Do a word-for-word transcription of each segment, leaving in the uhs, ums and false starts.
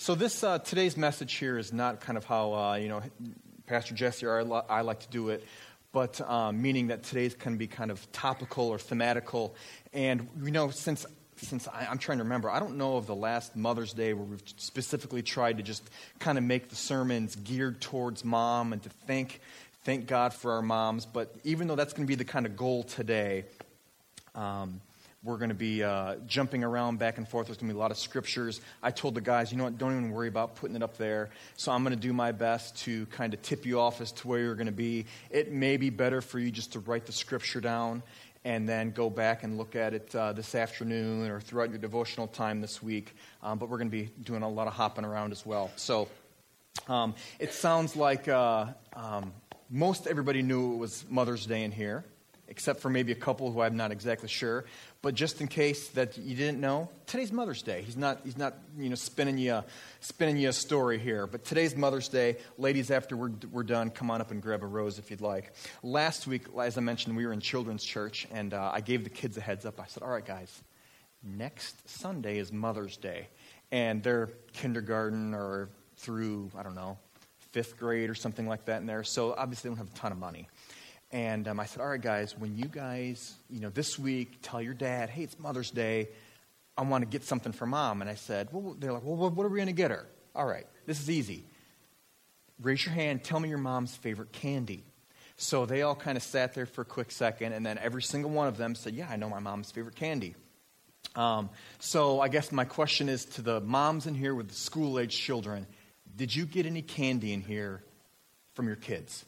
So this uh, today's message here is not kind of how uh, you know Pastor Jesse or I, li- I like to do it, but um, meaning that today's can be kind of topical or thematical. And you know, since since I, I'm trying to remember, I don't know of the last Mother's Day where we've specifically tried to just kind of make the sermons geared towards mom and to thank thank God for our moms. But even though that's going to be the kind of goal today. Um, We're going to be uh, jumping around back and forth. There's going to be a lot of scriptures. I told the guys, you know what, don't even worry about putting it up there. So I'm going to do my best to kind of tip you off as to where you're going to be. It may be better for you just to write the scripture down and then go back and look at it uh, this afternoon or throughout your devotional time this week. Um, but we're going to be doing a lot of hopping around as well. So um, it sounds like uh, um, most everybody knew it was Mother's Day in here, except for maybe a couple who I'm not exactly sure. But just in case that you didn't know, today's Mother's Day. He's not, he's not, you know, spinning you, a, spinning you a story here. But today's Mother's Day. Ladies, after we're, we're done, come on up and grab a rose if you'd like. Last week, as I mentioned, we were in children's church, and uh, I gave the kids a heads up. I said, all right, guys, next Sunday is Mother's Day. And they're kindergarten or through, I don't know, fifth grade or something like that in there. So obviously they don't have a ton of money. And um, I said, all right, guys, when you guys, you know, this week tell your dad, hey, it's Mother's Day, I want to get something for Mom. And I said, well, they're like, well, what are we going to get her? All right, this is easy. Raise your hand, tell me your mom's favorite candy. So they all kind of sat there for a quick second, and then every single one of them said, yeah, I know my mom's favorite candy. Um, so I guess my question is to the moms in here with the school-age children, did you get any candy in here from your kids?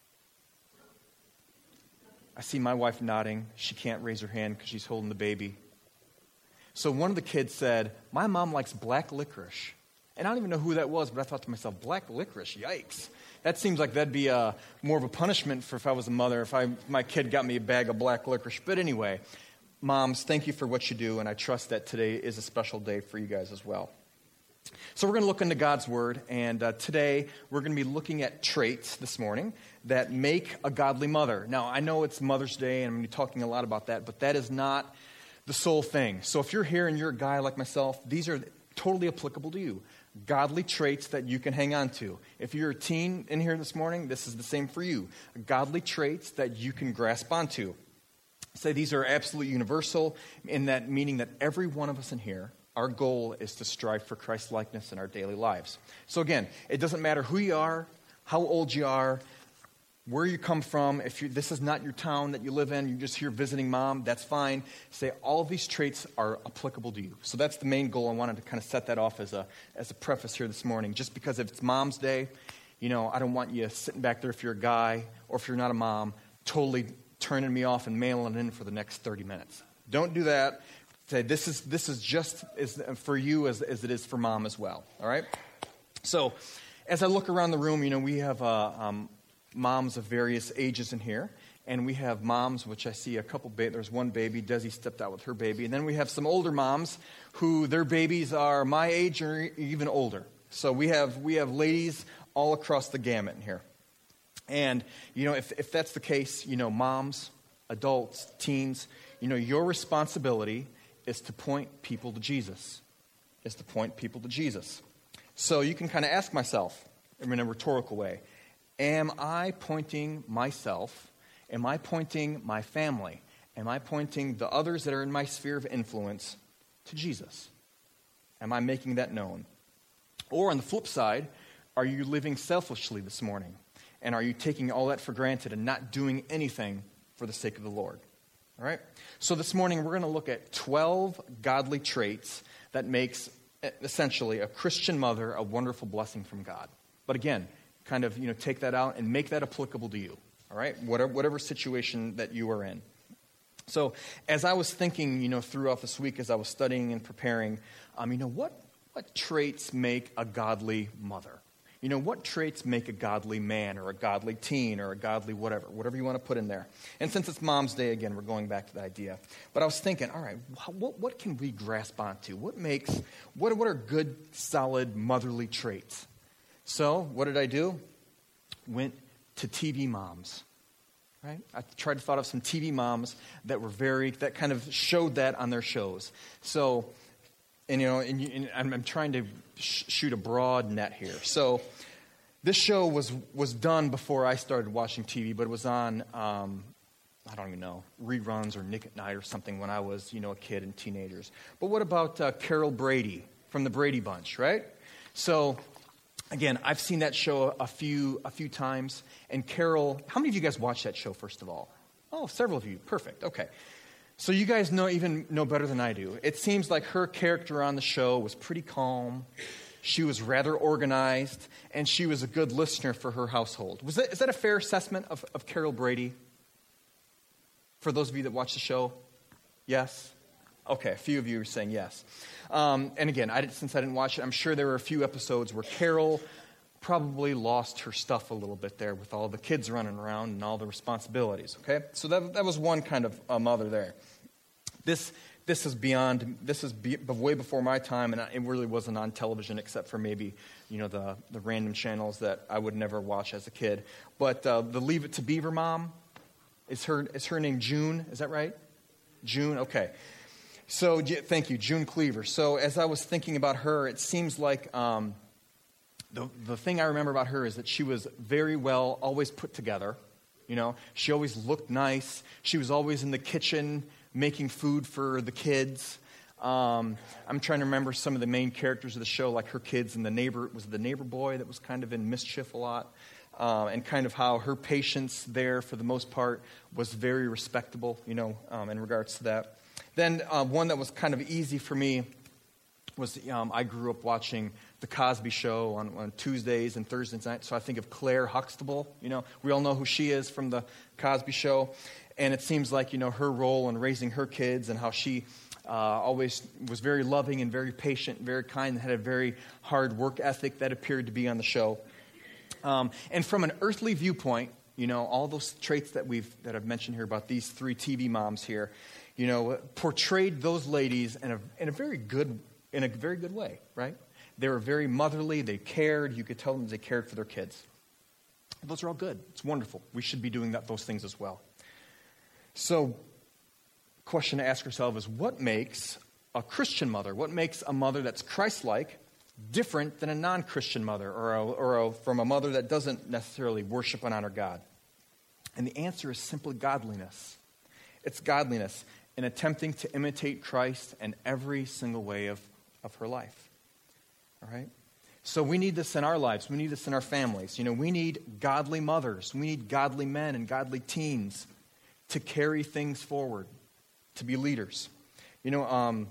I see my wife nodding. She can't raise her hand because she's holding the baby. So one of the kids said, my mom likes black licorice. And I don't even know who that was, but I thought to myself, black licorice, yikes. That seems like that'd be a, more of a punishment for if I was a mother, if I, my kid got me a bag of black licorice. But anyway, moms, thank you for what you do, and I trust that today is a special day for you guys as well. So we're going to look into God's Word, and uh, today we're going to be looking at traits this morning that make a godly mother. Now, I know it's Mother's Day, and I'm going to be talking a lot about that, but that is not the sole thing. So if you're here and you're a guy like myself, these are totally applicable to you. Godly traits that you can hang on to. If you're a teen in here this morning, this is the same for you. Godly traits that you can grasp onto. Say these are absolutely universal in that meaning that every one of us in here, our goal is to strive for Christ's likeness in our daily lives. So again, it doesn't matter who you are, how old you are, where you come from. If you, this is not your town that you live in, you're just here visiting mom, that's fine. Say all of these traits are applicable to you. So that's the main goal. I wanted to kind of set that off as a as a preface here this morning. Just because if it's Mom's Day, you know, I don't want you sitting back there if you're a guy or if you're not a mom, totally turning me off and mailing it in for the next thirty minutes. Don't do that. Say this is this is just as for you as, as it is for mom as well. All right. So, as I look around the room, you know, we have uh, um, moms of various ages in here, and we have moms, which I see a couple. Ba- there's one baby. Desi stepped out with her baby, and then we have some older moms who their babies are my age or even older. So we have we have ladies all across the gamut in here, and you know, if if that's the case, you know, moms, adults, teens, you know, your responsibility is to point people to Jesus, is to point people to Jesus. So you can kind of ask myself in a rhetorical way, am I pointing myself, am I pointing my family, am I pointing the others that are in my sphere of influence to Jesus? Am I making that known? Or on the flip side, are you living selfishly this morning? And are you taking all that for granted and not doing anything for the sake of the Lord? All right? So this morning we're going to look at twelve godly traits that makes essentially a Christian mother a wonderful blessing from God. But again, kind of, you know, take that out and make that applicable to you. All right? Whatever, whatever situation that you are in. So as I was thinking, you know, throughout this week as I was studying and preparing, um, you know, what what traits make a godly mother? You know, what traits make a godly man or a godly teen or a godly whatever, whatever you want to put in there. And since it's Mom's Day, again, we're going back to that idea. But I was thinking, all right, what, what can we grasp onto? What makes, what, what are good, solid, motherly traits? So what did I do? Went to T V moms, right? I tried to thought of some T V moms that were very, that kind of showed that on their shows. So and you know, and, you, and I'm, I'm trying to sh- shoot a broad net here. So this show was was done before I started watching T V, but it was on, um, I don't even know, reruns or Nick at Night or something when I was, you know, a kid and teenagers. But what about uh, Carol Brady from the Brady Bunch, right? So again, I've seen that show a few a few times. And Carol, how many of you guys watched that show, first of all? Oh, several of you. Perfect. Okay. So you guys know even know better than I do. It seems like her character on the show was pretty calm. She was rather organized, and she was a good listener for her household. Was that, is that a fair assessment of, of Carol Brady? For those of you that watch the show? Yes? Okay, a few of you are saying yes. Um, and again, I did, since I didn't watch it, I'm sure there were a few episodes where Carol probably lost her stuff a little bit there with all the kids running around and all the responsibilities, okay? So that that was one kind of uh, mother there. This this is beyond, this is be, way before my time, and it really wasn't on television except for maybe, you know, the, the random channels that I would never watch as a kid. But uh, the Leave It to Beaver mom, is her, is her name June? Is that right? June? Okay. So thank you, June Cleaver. So as I was thinking about her, it seems like... Um, The, the thing I remember about her is that she was very well always put together. You know, she always looked nice. She was always in the kitchen making food for the kids. Um, I'm trying to remember some of the main characters of the show, like her kids and the neighbor. Was the neighbor boy that was kind of in mischief a lot? Uh, and kind of how her patience there, for the most part, was very respectable, you know, um, in regards to that. Then uh, one that was kind of easy for me was um, I grew up watching The Cosby Show on, on Tuesdays and Thursdays nights. So I think of Claire Huxtable. You know, we all know who she is from The Cosby Show. And it seems like, you know, her role in raising her kids and how she uh, always was very loving and very patient and very kind and had a very hard work ethic that appeared to be on the show. Um, and from an earthly viewpoint, you know, all those traits that we've that I've mentioned here about these three T V moms here, you know, portrayed those ladies in a in a very good in a very good way, right? They were very motherly. They cared. You could tell them they cared for their kids. Those are all good. It's wonderful. We should be doing that, those things as well. So, question to ask yourself is, what makes a Christian mother, what makes a mother that's Christ-like different than a non-Christian mother or, a, or a, from a mother that doesn't necessarily worship and honor God? And the answer is simply godliness. It's godliness in attempting to imitate Christ in every single way of, of her life. All right? So we need this in our lives. We need this in our families. You know, we need godly mothers. We need godly men and godly teens to carry things forward, to be leaders. You know, um,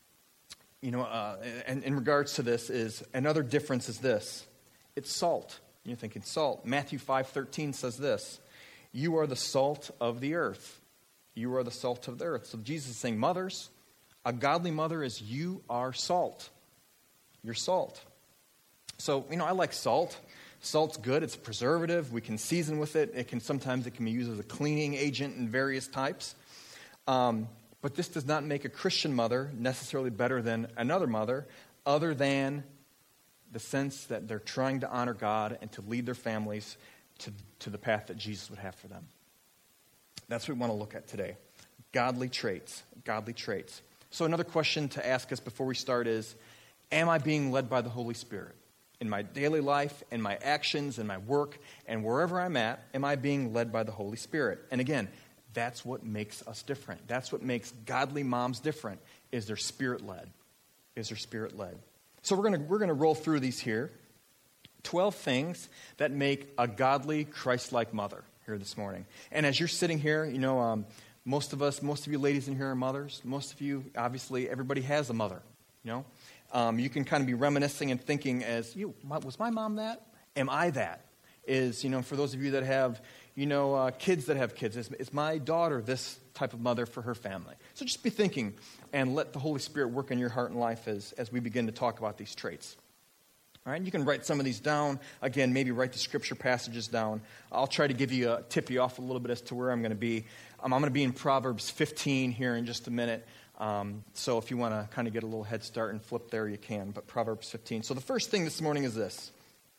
you know, uh, and in regards to this is, another difference is this. It's salt. You're thinking salt. Matthew five thirteen says this. You are the salt of the earth. You are the salt of the earth. So Jesus is saying, mothers, a godly mother is you are salt. You're salt. So, you know, I like salt. Salt's good. It's a preservative. We can season with it. It can sometimes it can be used as a cleaning agent in various types. Um, but this does not make a Christian mother necessarily better than another mother, other than the sense that they're trying to honor God and to lead their families to, to the path that Jesus would have for them. That's what we want to look at today. Godly traits. Godly traits. So another question to ask us before we start is, am I being led by the Holy Spirit? In my daily life, in my actions, in my work, and wherever I'm at, am I being led by the Holy Spirit? And again, that's what makes us different. That's what makes godly moms different, is they're spirit-led. Is they're spirit-led. So we're going to we're going to roll through these here. twelve things that make a godly, Christ-like mother here this morning. And as you're sitting here, you know, um, most of us, most of you ladies in here are mothers. Most of you, obviously, everybody has a mother, you know. Um, you can kind of be reminiscing and thinking as, you, was my mom that? Am I that? Is, you know, for those of you that have, you know, uh, kids that have kids, is, is my daughter this type of mother for her family? So just be thinking and let the Holy Spirit work in your heart and life as, as we begin to talk about these traits. All right, you can write some of these down. Again, maybe write the scripture passages down. I'll try to give you a, tip you off a little bit as to where I'm going to be. Um, I'm going to be in Proverbs fifteen here in just a minute. Um, so if you want to kind of get a little head start and flip there, you can. But Proverbs fifteen. So the first thing this morning is this.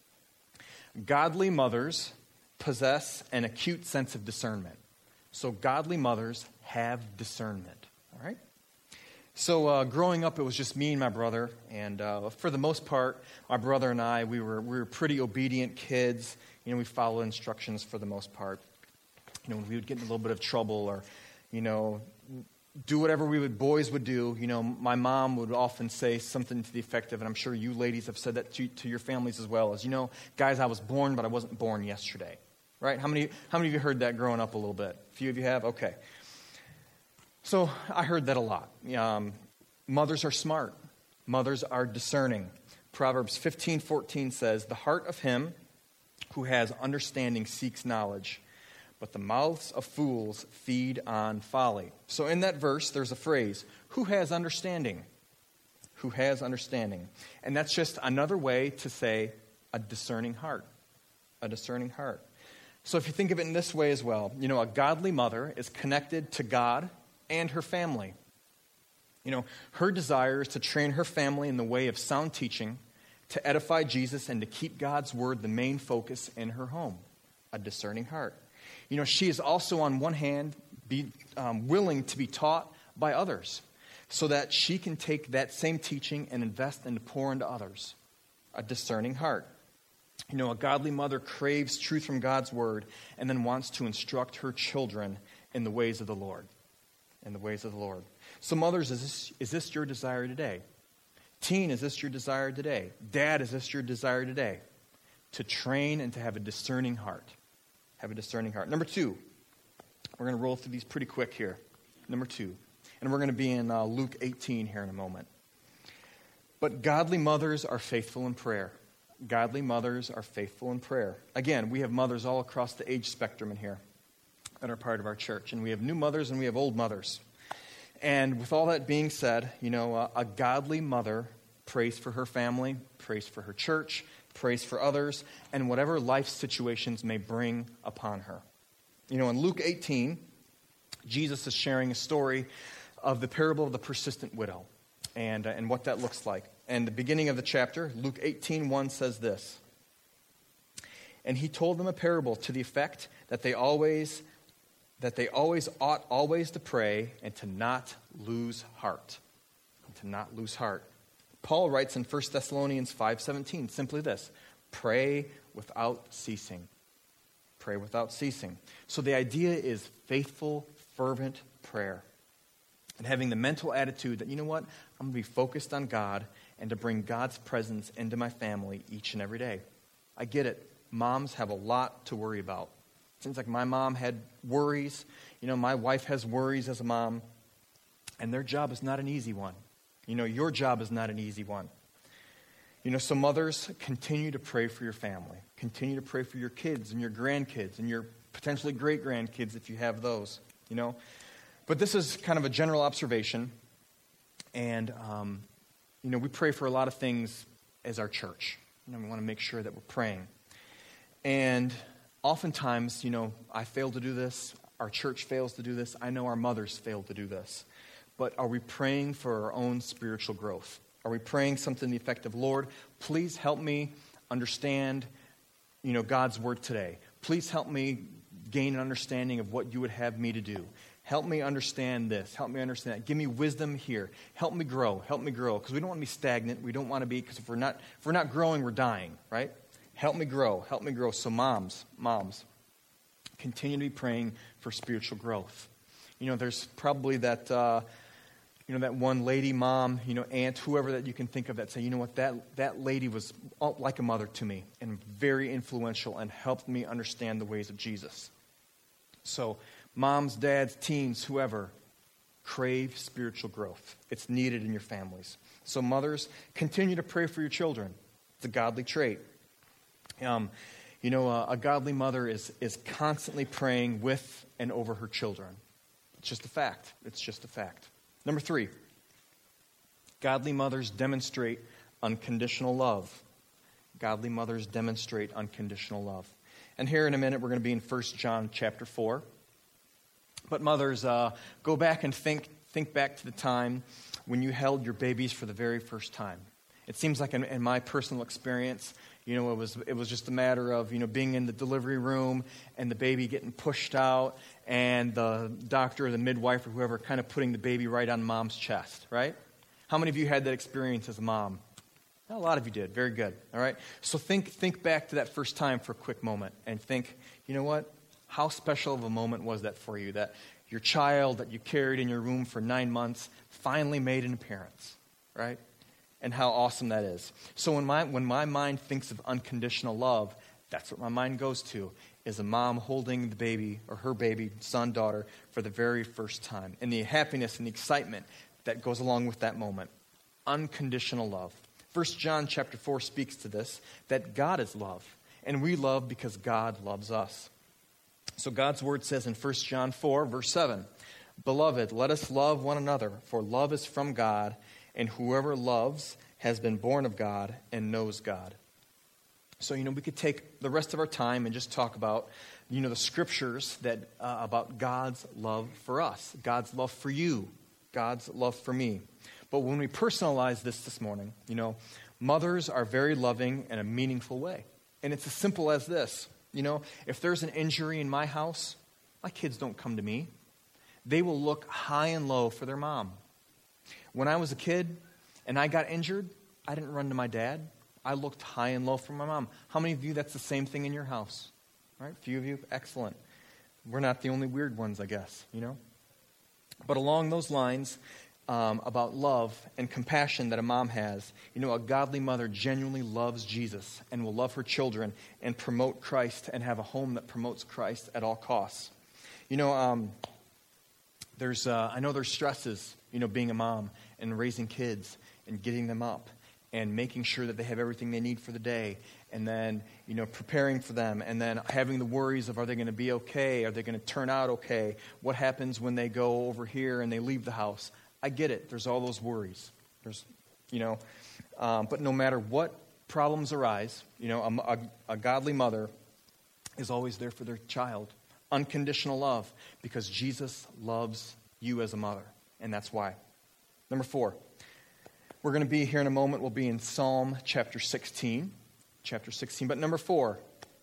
Godly mothers possess an acute sense of discernment. So godly mothers have discernment. All right? So uh, growing up, it was just me and my brother, and uh, for the most part, my brother and I, we were we were pretty obedient kids. You know, we followed instructions for the most part. You know, when we would get in a little bit of trouble, or you know, do whatever we would boys would do. You know, my mom would often say something to the effect of, and I'm sure you ladies have said that to, to your families as well, as you know, guys, I was born, but I wasn't born yesterday. Right? How many how many of you heard that growing up a little bit? A few of you have? Okay. So I heard that a lot. Um, mothers are smart. Mothers are discerning. Proverbs fifteen fourteen says, "The heart of him who has understanding seeks knowledge, but the mouths of fools feed on folly." So in that verse, there's a phrase, who has understanding? Who has understanding? And that's just another way to say a discerning heart. A discerning heart. So if you think of it in this way as well, you know, a godly mother is connected to God and her family. You know, her desire is to train her family in the way of sound teaching, to edify Jesus, and to keep God's word the main focus in her home. A discerning heart. You know, she is also, on one hand, be um, willing to be taught by others, so that she can take that same teaching and invest and pour into others. A discerning heart. You know, a godly mother craves truth from God's word and then wants to instruct her children in the ways of the Lord. In the ways of the Lord. So mothers, is this, is this your desire today? Teen, is this your desire today? Dad, is this your desire today? To train and to have a discerning heart. Have a discerning heart. Number two, we're going to roll through these pretty quick here. Number two, and we're going to be in uh, Luke eighteen here in a moment. But godly mothers are faithful in prayer. Godly mothers are faithful in prayer. Again, we have mothers all across the age spectrum in here that are part of our church. And we have new mothers and we have old mothers. And with all that being said, you know, a, a godly mother prays for her family, prays for her church, prays for others, and whatever life situations may bring upon her. You know, in Luke eighteen, Jesus is sharing a story of the parable of the persistent widow and, uh, and what that looks like. And the beginning of the chapter, Luke eighteen one says this. "And he told them a parable to the effect that they always that they always ought always to pray and to not lose heart." And to not lose heart. Paul writes in First Thessalonians five seventeen simply this: pray without ceasing. Pray without ceasing. So the idea is faithful, fervent prayer. And having the mental attitude that, you know what, I'm going to be focused on God and to bring God's presence into my family each and every day. I get it. Moms have a lot to worry about. Seems like my mom had worries. You know, my wife has worries as a mom. And their job is not an easy one. You know, your job is not an easy one. You know, so mothers, continue to pray for your family. Continue to pray for your kids and your grandkids and your potentially great-grandkids if you have those, you know. But this is kind of a general observation. And, um, you know, we pray for a lot of things as our church. You know, we want to make sure that we're praying. And oftentimes, you know, I fail to do this. Our church fails to do this. I know our mothers fail to do this. But are we praying for our own spiritual growth? Are we praying something to the effect of, Lord, please help me understand, you know, God's word today. Please help me gain an understanding of what you would have me to do. Help me understand this. Help me understand that. Give me wisdom here. Help me grow. Help me grow. Because we don't want to be stagnant. We don't want to be, because if we're not if we're not growing, we're dying, right? Help me grow. Help me grow. So moms, moms, continue to be praying for spiritual growth. You know, there's probably that, uh, you know, that one lady, mom, you know, aunt, whoever that you can think of that say, you know what, that, that lady was like a mother to me and very influential and helped me understand the ways of Jesus. So moms, dads, teens, whoever, crave spiritual growth. It's needed in your families. So mothers, continue to pray for your children. It's a godly trait. Um, you know, a, a godly mother is is constantly praying with and over her children. It's just a fact. It's just a fact. Number three, godly mothers demonstrate unconditional love. Godly mothers demonstrate unconditional love. And here in a minute, we're going to be in First John chapter four. But mothers, uh, go back and think think back to the time when you held your babies for the very first time. It seems like in, in my personal experience, you know, it was it was just a matter of, you know, being in the delivery room and the baby getting pushed out and the doctor or the midwife or whoever kind of putting the baby right on mom's chest, right? How many of you had that experience as a mom? A lot of you did. Very good. All right? So think think back to that first time for a quick moment and think, you know what? How special of a moment was that for you? That your child that you carried in your womb for nine months finally made an appearance, right? And how awesome that is. So when my when my mind thinks of unconditional love, that's what my mind goes to, is a mom holding the baby or her baby, son, daughter, for the very first time. And the happiness and the excitement that goes along with that moment. Unconditional love. First John chapter four speaks to this, that God is love. And we love because God loves us. So God's word says in First John four, verse seven, "Beloved, let us love one another, for love is from God, and whoever loves has been born of God and knows God." So, you know, we could take the rest of our time and just talk about, you know, the scriptures that uh, about God's love for us, God's love for you, God's love for me. But when we personalize this this morning, you know, mothers are very loving in a meaningful way. And it's as simple as this. You know, if there's an injury in my house, my kids don't come to me. They will look high and low for their mom. When I was a kid and I got injured, I didn't run to my dad. I looked high and low for my mom. How many of you, that's the same thing in your house? All right, a few of you, excellent. We're not the only weird ones, I guess, you know. But along those lines, um, about love and compassion that a mom has, you know, a godly mother genuinely loves Jesus and will love her children and promote Christ and have a home that promotes Christ at all costs. You know, um, there's, uh, I know there's stresses, you know, being a mom and raising kids and getting them up and making sure that they have everything they need for the day, and then, you know, preparing for them, and then having the worries of, are they going to be okay? Are they going to turn out okay? What happens when they go over here and they leave the house? I get it. There's all those worries. There's, you know, um, but no matter what problems arise, you know, a, a, a godly mother is always there for their child. Unconditional love, because Jesus loves you as a mother, and that's why. Number four, we're going to be here in a moment. We'll be in Psalm chapter sixteen. Chapter sixteen. But number four,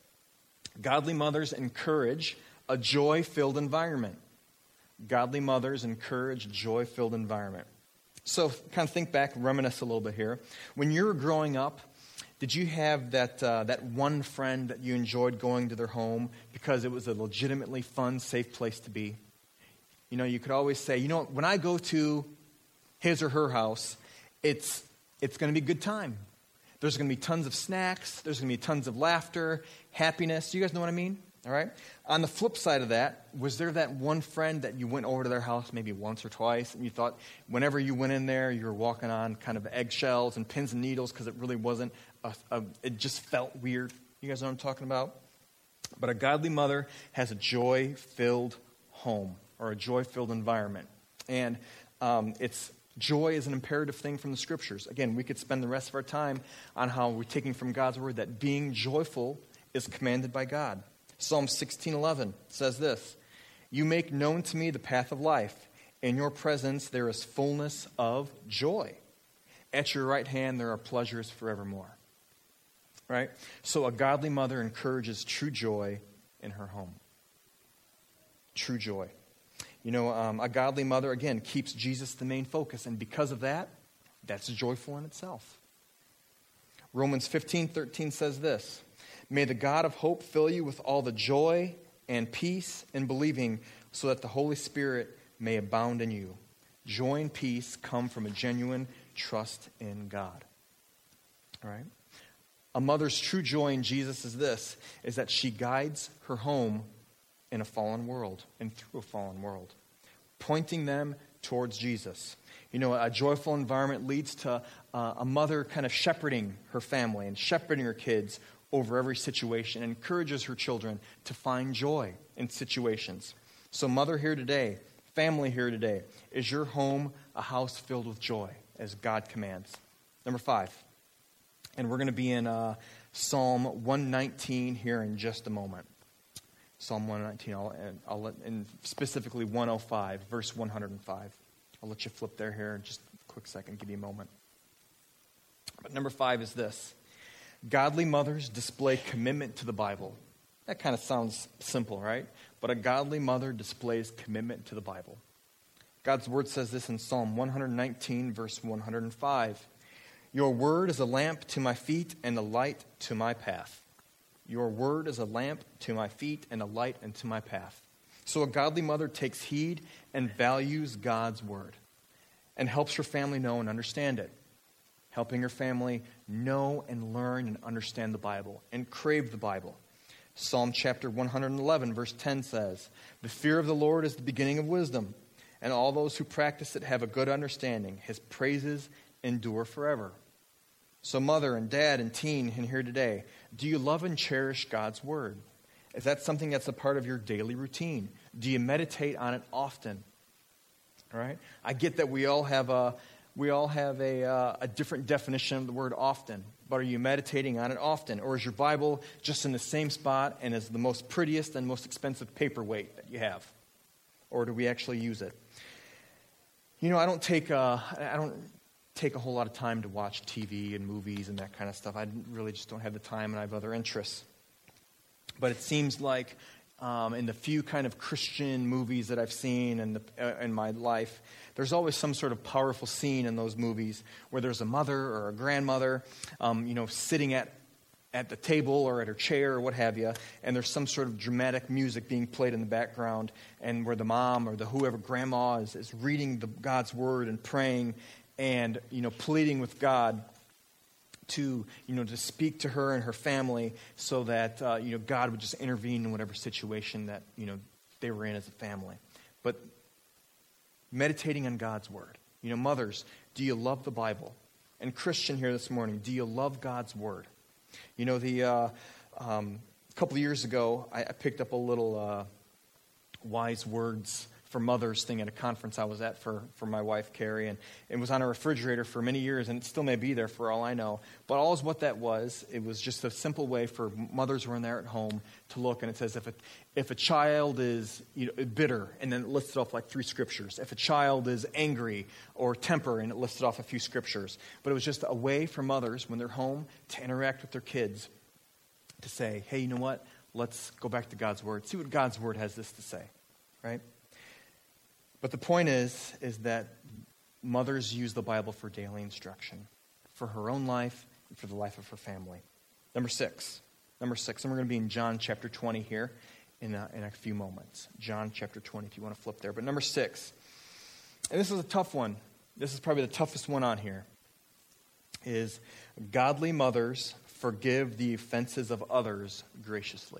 godly mothers encourage a joy-filled environment. Godly mothers encourage a joy-filled environment. So kind of think back, reminisce a little bit here. When you were growing up, did you have that uh, that one friend that you enjoyed going to their home because it was a legitimately fun, safe place to be? You know, you could always say, you know, when I go to his or her house, it's it's going to be a good time. There's going to be tons of snacks. There's going to be tons of laughter, happiness. You guys know what I mean? All right? On the flip side of that, was there that one friend that you went over to their house maybe once or twice, and you thought whenever you went in there, you were walking on kind of eggshells and pins and needles because it really wasn't, a, a, it just felt weird. You guys know what I'm talking about? But a godly mother has a joy-filled home or a joy-filled environment. And um, it's joy is an imperative thing from the Scriptures. Again, we could spend the rest of our time on how we're taking from God's Word that being joyful is commanded by God. Psalm sixteen eleven says this, "You make known to me the path of life. In your presence there is fullness of joy. At your right hand there are pleasures forevermore." Right? So a godly mother encourages true joy in her home. True joy. You know, um, a godly mother, again, keeps Jesus the main focus. And because of that, that's joyful in itself. Romans fifteen thirteen says this, "May the God of hope fill you with all the joy and peace in believing, so that the Holy Spirit may abound in you." Joy and peace come from a genuine trust in God. All right? A mother's true joy in Jesus is this, is that she guides her home in a fallen world and through a fallen world, pointing them towards Jesus. You know, a joyful environment leads to uh, a mother kind of shepherding her family and shepherding her kids over every situation, and encourages her children to find joy in situations. So mother here today, family here today, is your home a house filled with joy as God commands? Number five, and we're going to be in uh, Psalm one nineteen here in just a moment. Psalm one nineteen, I'll, and, I'll let, and specifically one oh five, verse one hundred five. I'll let you flip there here in just a quick second, give you a moment. But number five is this. Godly mothers display commitment to the Bible. That kind of sounds simple, right? But a godly mother displays commitment to the Bible. God's word says this in Psalm one nineteen, verse one oh five. Your word is a lamp to my feet and a light to my path. Your word is a lamp to my feet and a light unto my path. So a godly mother takes heed and values God's word and helps her family know and understand it. Helping her family know and learn and understand the Bible and crave the Bible. Psalm chapter one eleven, verse ten says, the fear of the Lord is the beginning of wisdom, and all those who practice it have a good understanding. His praises endure forever. So mother and dad and teen in here today, do you love and cherish God's word? Is that something that's a part of your daily routine? Do you meditate on it often? All right? I get that we all have a we all have a uh, a different definition of the word often, but are you meditating on it often? Or is your Bible just in the same spot and is the most prettiest and most expensive paperweight that you have? Or do we actually use it? You know, I don't take uh, I don't take a whole lot of time to watch T V and movies and that kind of stuff. I really just don't have the time, and I have other interests. But it seems like um, in the few kind of Christian movies that I've seen in, the, uh, in my life, there's always some sort of powerful scene in those movies where there's a mother or a grandmother, um, you know, sitting at at the table or at her chair or what have you, and there's some sort of dramatic music being played in the background, and where the mom or the whoever, grandma, is, is reading the, God's word and praying and, you know, pleading with God to, you know, to speak to her and her family so that, uh, you know, God would just intervene in whatever situation that, you know, they were in as a family. But meditating on God's word. You know, mothers, do you love the Bible? And Christian here this morning, do you love God's word? You know, the uh, um, a couple of years ago, I, I picked up a little uh, wise words for mothers thing at a conference I was at for, for my wife, Carrie, and it was on a refrigerator for many years, and it still may be there for all I know. But all is what that was, it was just a simple way for mothers who are in there at home to look, and it says if a, if a child is, you know, bitter, and then it listed off like three scriptures. If a child is angry or temper, and it listed off a few scriptures. But it was just a way for mothers when they're home to interact with their kids to say, hey, you know what? Let's go back to God's word. See what God's word has this to say, right? But the point is, is that mothers use the Bible for daily instruction, for her own life and for the life of her family. Number six. Number six, and we're going to be in John chapter twenty here in a, in a few moments. John chapter twenty, if you want to flip there. But number six, and this is a tough one. This is probably the toughest one on here, is godly mothers forgive the offenses of others graciously.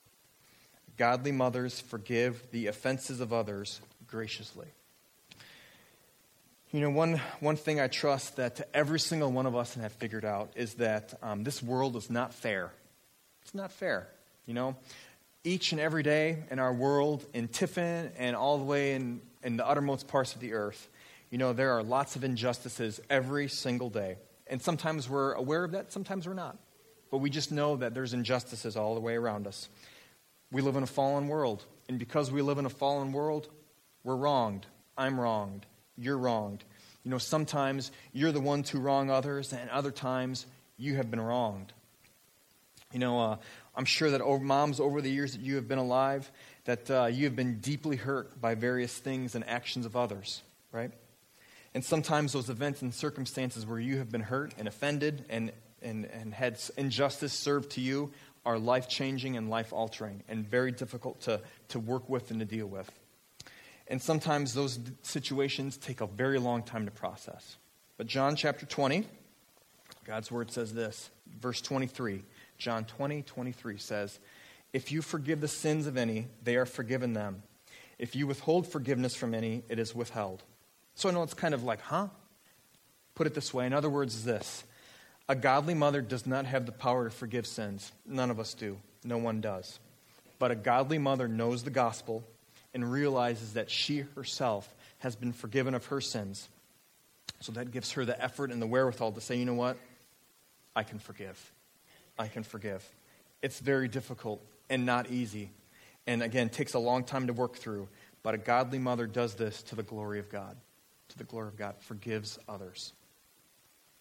Godly mothers forgive the offenses of others graciously. You know, one, one thing I trust that every single one of us have figured out is that um, this world is not fair. It's not fair, you know. Each and every day in our world, in Tiffin and all the way in, in the uttermost parts of the earth, you know, there are lots of injustices every single day. And sometimes we're aware of that, sometimes we're not. But we just know that there's injustices all the way around us. We live in a fallen world. And because we live in a fallen world, we're wronged. I'm wronged. You're wronged. You know, sometimes you're the ones who wrong others, and other times you have been wronged. You know, uh, I'm sure that over, moms, over the years that you have been alive, that uh, you have been deeply hurt by various things and actions of others, right? And sometimes those events and circumstances where you have been hurt and offended and, and, and had injustice served to you are life-changing and life-altering and very difficult to, to work with and to deal with. And sometimes those situations take a very long time to process. But John chapter twenty, God's word says this, verse twenty-three. John twenty, twenty-three says, if you forgive the sins of any, they are forgiven them. If you withhold forgiveness from any, it is withheld. So I know it's kind of like, huh? Put it this way. In other words, is this. A godly mother does not have the power to forgive sins. None of us do. No one does. But a godly mother knows the gospel and realizes that she herself has been forgiven of her sins. So that gives her the effort and the wherewithal to say, you know what? I can forgive. I can forgive. It's very difficult and not easy. And again, takes a long time to work through. But a godly mother does this to the glory of God. To the glory of God. Forgives others.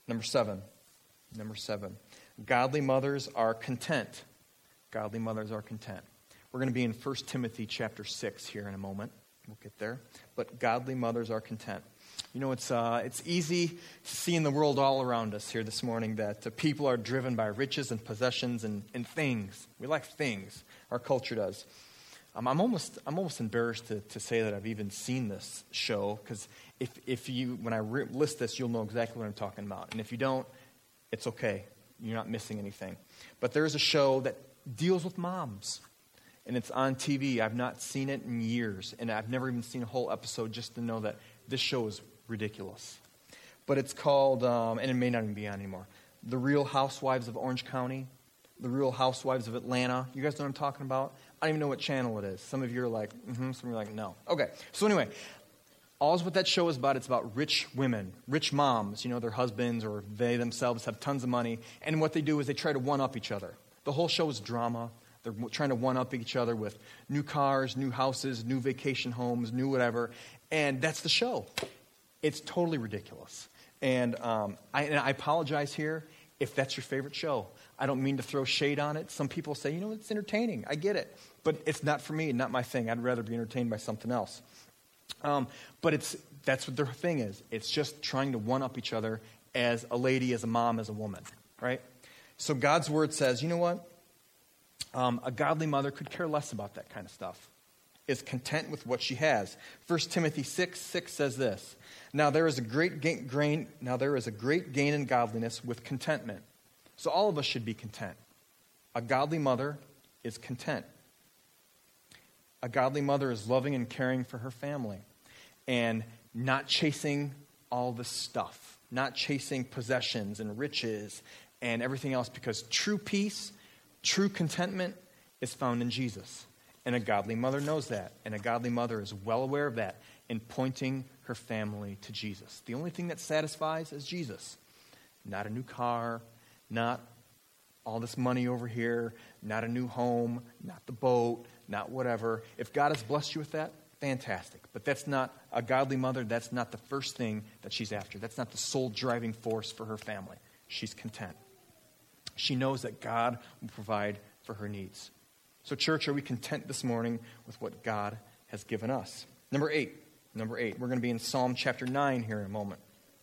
Number seven. Number seven. Godly mothers are content. Godly mothers are content. We're going to be in First Timothy chapter six here in a moment. We'll get there. But godly mothers are content. You know, it's uh, it's easy to see in the world all around us here this morning that uh, people are driven by riches and possessions and, and things. We like things. Our culture does. Um, I'm almost I'm almost embarrassed to, to say that I've even seen this show, because if if you when I re- list this, you'll know exactly what I'm talking about. And if you don't, it's okay. You're not missing anything. But there is a show that deals with moms. And it's on T V. I've not seen it in years. And I've never even seen a whole episode just to know that this show is ridiculous. But it's called, um, and it may not even be on anymore, The Real Housewives of Orange County, The Real Housewives of Atlanta. You guys know what I'm talking about? I don't even know what channel it is. Some of you are like, mm-hmm. Some of you are like, no. Okay. So anyway, all what that show is about, it's about rich women, rich moms. You know, their husbands or they themselves have tons of money. And what they do is they try to one-up each other. The whole show is drama. They're trying to one-up each other with new cars, new houses, new vacation homes, new whatever. And that's the show. It's totally ridiculous. And, um, I, and I apologize here if that's your favorite show. I don't mean to throw shade on it. Some people say, you know, it's entertaining. I get it. But it's not for me, not my thing. I'd rather be entertained by something else. Um, but it's that's what their thing is. It's just trying to one-up each other as a lady, as a mom, as a woman. Right? So God's word says, you know what? Um, a godly mother could care less about that kind of stuff. Is content with what she has. First Timothy six six says this. Now there is a great gain, grain. Now there is a great gain in godliness with contentment. So all of us should be content. A godly mother is content. A godly mother is loving and caring for her family, and not chasing all this stuff, not chasing possessions and riches and everything else, because true peace, true contentment is found in Jesus. And a godly mother knows that. And a godly mother is well aware of that in pointing her family to Jesus. The only thing that satisfies is Jesus. Not a new car, not all this money over here, not a new home, not the boat, not whatever. If God has blessed you with that, fantastic. But that's not a godly mother. That's not the first thing that she's after. That's not the sole driving force for her family. She's content. She knows that God will provide for her needs. So, church, are we content this morning with what God has given us? Number eight. Number eight. We're going to be in Psalm chapter nine here in a moment.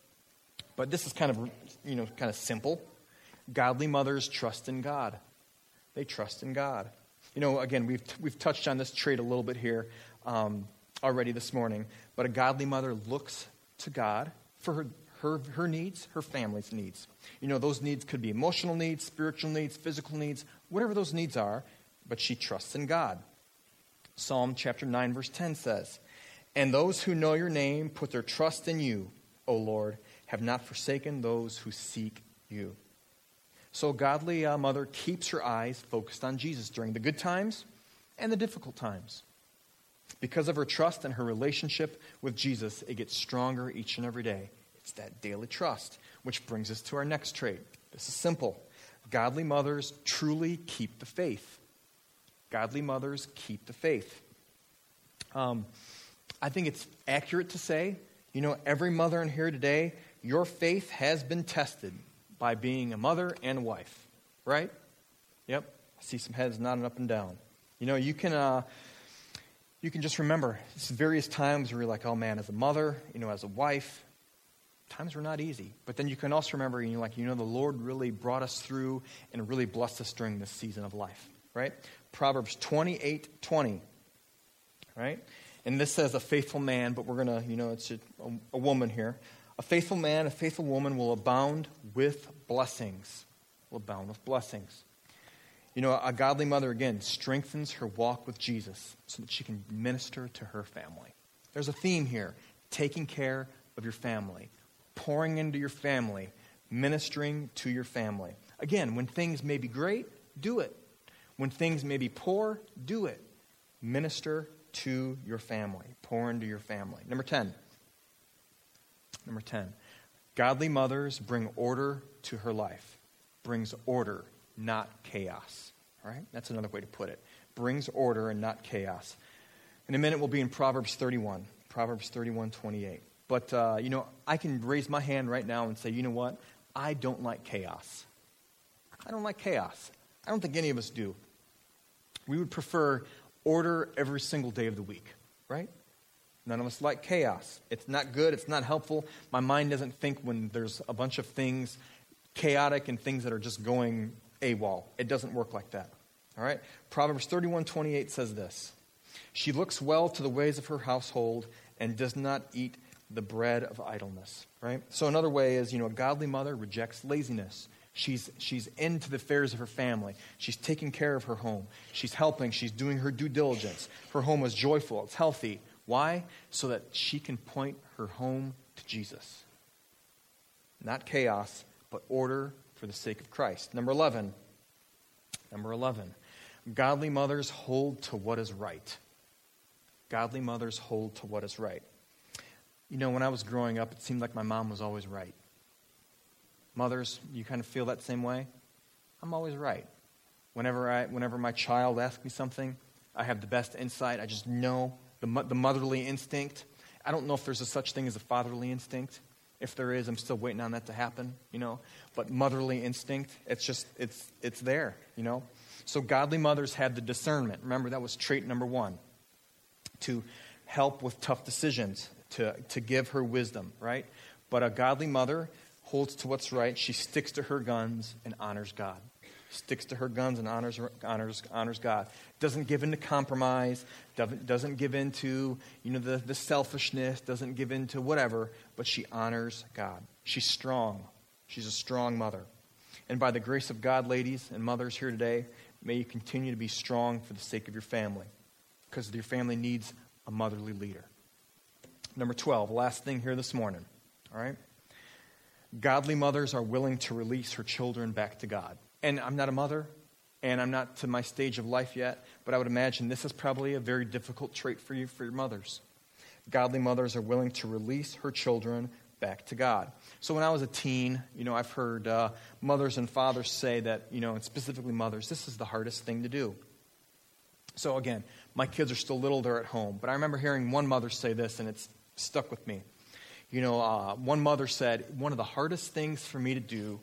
But this is kind of, you know, kind of simple. Godly mothers trust in God. They trust in God. You know, again, we've we've touched on this trait a little bit here um, already this morning. But a godly mother looks to God for her, her her needs, her family's needs. You know, those needs could be emotional needs, spiritual needs, physical needs, whatever those needs are. But she trusts in God. Psalm chapter nine, verse ten says, "And those who know your name put their trust in you, O Lord, have not forsaken those who seek you." So a godly uh, mother keeps her eyes focused on Jesus during the good times and the difficult times. Because of her trust and her relationship with Jesus, it gets stronger each and every day. It's that daily trust, which brings us to our next trait. This is simple. Godly mothers truly keep the faith. Godly mothers keep the faith. Um, I think it's accurate to say, you know, every mother in here today, your faith has been tested by being a mother and a wife, right? Yep. I see some heads nodding up and down. You know, you can uh, you can just remember various times where you're like, oh man, as a mother, you know, as a wife, times were not easy. But then you can also remember, you know, like, you know, the Lord really brought us through and really blessed us during this season of life, right? Proverbs twenty-eight twenty, right? And this says a faithful man, but we're going to, you know, it's a, a woman here. A faithful man, a faithful woman will abound with blessings. Will abound with blessings. You know, a godly mother, again, strengthens her walk with Jesus so that she can minister to her family. There's a theme here. Taking care of your family. Pouring into your family. Ministering to your family. Again, when things may be great, do it. When things may be poor, do it. Minister to your family. Pour into your family. Number ten. Number ten. Godly mothers bring order to her life. Brings order, not chaos. All right? That's another way to put it. Brings order and not chaos. In a minute, we'll be in Proverbs thirty-one. Proverbs thirty-one twenty-eight. But, uh, you know, I can raise my hand right now and say, you know what? I don't like chaos. I don't like chaos. I don't think any of us do. We would prefer order every single day of the week, right? None of us like chaos. It's not good. It's not helpful. My mind doesn't think when there's a bunch of things chaotic and things that are just going AWOL. It doesn't work like that. All right? Proverbs thirty-one twenty-eight says this. She looks well to the ways of her household and does not eat the bread of idleness. Right? So another way is, you know, a godly mother rejects laziness. She's she's into the affairs of her family. She's taking care of her home. She's helping. She's doing her due diligence. Her home is joyful. It's healthy. Why? So that she can point her home to Jesus. Not chaos, but order for the sake of Christ. Number eleven. Number eleven. Godly mothers hold to what is right. Godly mothers hold to what is right. You know, when I was growing up, it seemed like my mom was always right. Mothers, you kind of feel that same way? I'm always right. Whenever I, whenever my child asks me something, I have the best insight. I just know the, the motherly instinct. I don't know if there's a such thing as a fatherly instinct. If there is, I'm still waiting on that to happen, you know. But motherly instinct, it's just, it's it's there, you know. So godly mothers had the discernment. Remember, that was trait number one. To help with tough decisions, to, to give her wisdom, right? But a godly mother holds to what's right. She sticks to her guns and honors God. Sticks to her guns and honors honors honors God. Doesn't give in to compromise. Doesn't doesn't give in to, you know, the, the selfishness. Doesn't give in to whatever. But she honors God. She's strong. She's a strong mother. And by the grace of God, ladies and mothers here today, may you continue to be strong for the sake of your family, because your family needs a motherly leader. Number twelve, last thing here this morning. All right. Godly mothers are willing to release her children back to God. And I'm not a mother, and I'm not to my stage of life yet, but I would imagine this is probably a very difficult trait for you, for your mothers. Godly mothers are willing to release her children back to God. So when I was a teen, you know, I've heard uh, mothers and fathers say that, you know, and specifically mothers, this is the hardest thing to do. So again, my kids are still little, they're at home. But I remember hearing one mother say this, and it's stuck with me. You know, uh, one mother said, one of the hardest things for me to do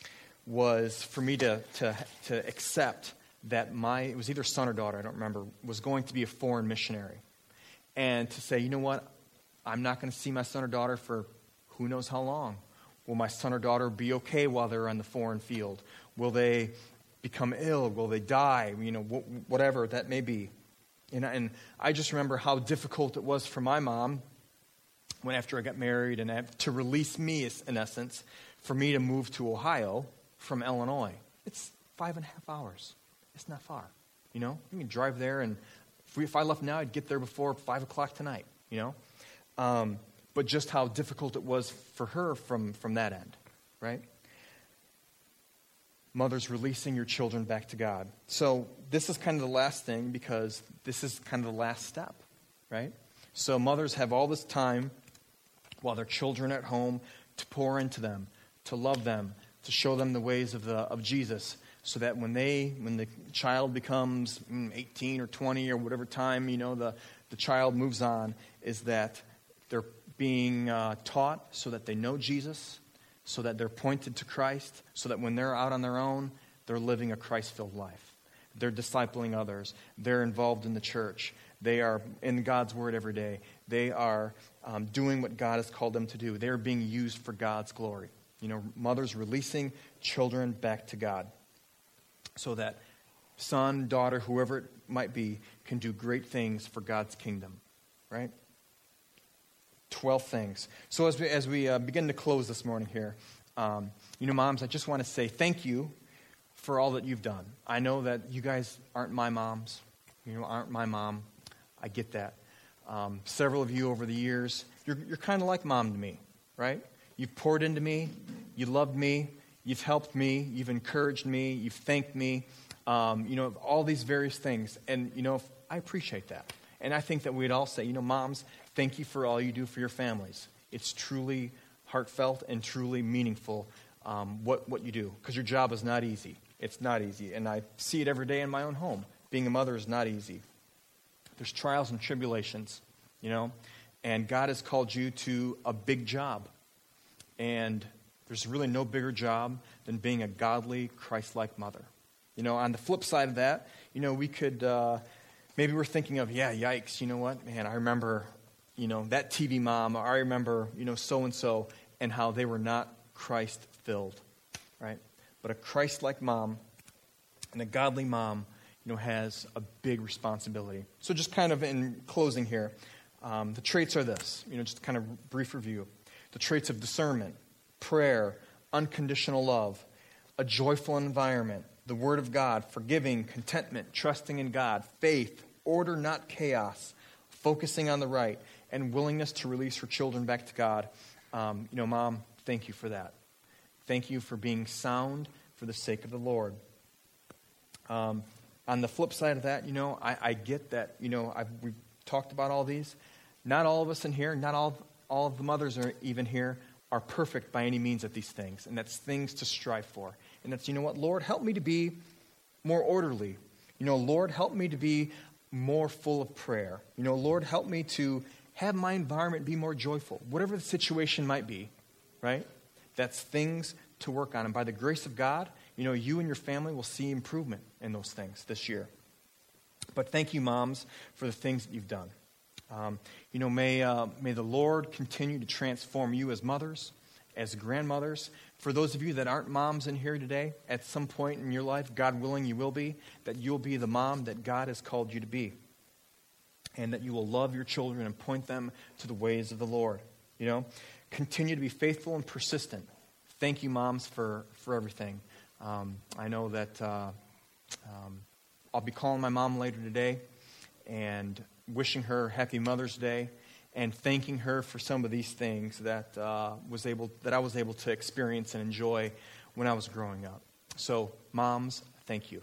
was for me to, to, to accept that my, it was either son or daughter, I don't remember, was going to be a foreign missionary. And to say, you know what, I'm not going to see my son or daughter for who knows how long. Will my son or daughter be okay while they're on the foreign field? Will they become ill? Will they die? You know, wh- whatever that may be. And, and I just remember how difficult it was for my mom when after I got married and I, to release me, in essence, for me to move to Ohio from Illinois. It's five and a half hours. It's not far, you know. You can drive there, and if, we, if I left now, I'd get there before five o'clock tonight, you know. Um, but just how difficult it was for her from, from that end, right? Mothers releasing your children back to God. So this is kind of the last thing, because this is kind of the last step, right? So mothers have all this time while their children are at home to pour into them, to love them, to show them the ways of the of Jesus, so that when they when the child becomes eighteen or twenty or whatever time, you know, the, the child moves on, is that they're being uh, taught so that they know Jesus, so that they're pointed to Christ, so that when they're out on their own, they're living a Christ-filled life. They're discipling others. They're involved in the church. They are in God's Word every day. They are um, doing what God has called them to do. They are being used for God's glory. You know, mothers releasing children back to God so that son, daughter, whoever it might be, can do great things for God's kingdom, right? Twelve things. So as we, as we uh, begin to close this morning here, um, you know, moms, I just want to say thank you for all that you've done. I know that you guys aren't my moms. You know, aren't my mom. I get that. Um, several of you over the years, you're, you're kind of like mom to me, right? You've poured into me. You loved me. You've helped me. You've encouraged me. You've thanked me. Um, you know, all these various things. And, you know, I appreciate that. And I think that we'd all say, you know, moms, thank you for all you do for your families. It's truly heartfelt and truly meaningful, um, what, what you do. Because your job is not easy. It's not easy. And I see it every day in my own home. Being a mother is not easy. There's trials and tribulations, you know. And God has called you to a big job. And There's really no bigger job than being a godly, Christ-like mother. You know, on the flip side of that, you know, we could, uh, maybe we're thinking of, yeah, yikes, you know what, man, I remember, you know, that T V mom, or I remember, you know, so-and-so, and how they were not Christ-filled, right? But a Christ-like mom and a godly mom, you know, has a big responsibility. So just kind of in closing here, um, the traits are this, you know, just kind of brief review. The traits of discernment, prayer, unconditional love, a joyful environment, the Word of God, forgiving, contentment, trusting in God, faith, order, not chaos, focusing on the right, and willingness to release her children back to God. Um, you know, Mom, thank you for that. Thank you for being sound for the sake of the Lord. Um, on the flip side of that, you know, I, I get that, you know, I've, we've talked about all these. Not all of us in here, not all, all of the mothers are even here, are perfect by any means at these things. And that's things to strive for. And that's, you know what, Lord, help me to be more orderly. You know, Lord, help me to be more full of prayer. You know, Lord, help me to have my environment be more joyful. Whatever the situation might be, right? That's things to work on. And by the grace of God, you know, you and your family will see improvement in those things this year. But thank you, moms, for the things that you've done. Um, you know, may uh, may the Lord continue to transform you as mothers, as grandmothers. For those of you that aren't moms in here today, at some point in your life, God willing, you will be, that you'll be the mom that God has called you to be. And that you will love your children and point them to the ways of the Lord. You know, continue to be faithful and persistent. Thank you, moms, for, for everything. Um, I know that uh, um, I'll be calling my mom later today and wishing her happy Mother's Day and thanking her for some of these things that uh, was able that I was able to experience and enjoy when I was growing up. So, moms, thank you.